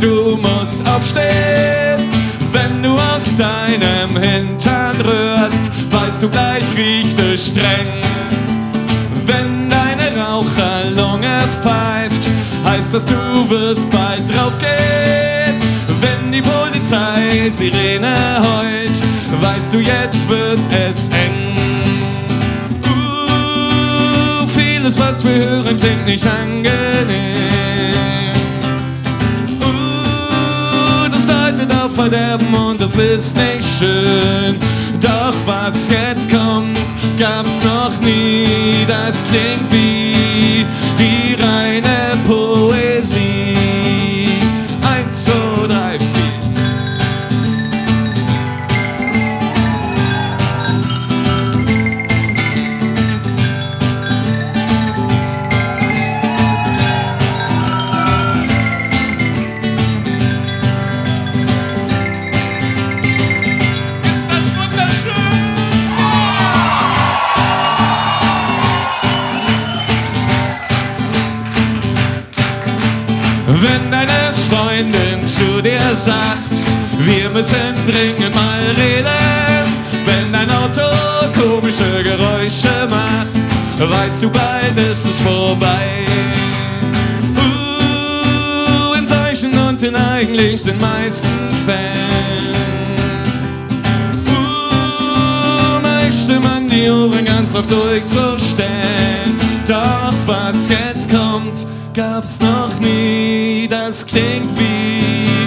Du musst aufstehen, wenn du aus deinem Hintern rührst, weißt du, gleich riecht es streng. Wenn deine Raucherlunge pfeift, heißt das, du wirst bald draufgehen. Wenn die Polizei Sirene heult, weißt du, jetzt wird es eng. Vieles, was wir hören, klingt nicht angenehm. Das deutet auf Verderben und das ist nicht schön. Doch was jetzt kommt, gab's noch nie. Das klingt wie die reine Poesie. 1, 2, 3, 4. Wenn deine Freundin zu dir sagt, wir müssen dringend mal reden. Wenn dein Auto komische Geräusche macht, weißt du, bald ist es vorbei. In solchen und in eigentlich den meisten Fällen möchte man die Ohren ganz auf durchzustellen. Doch was jetzt kommt, gab's noch nie. Das klingt wie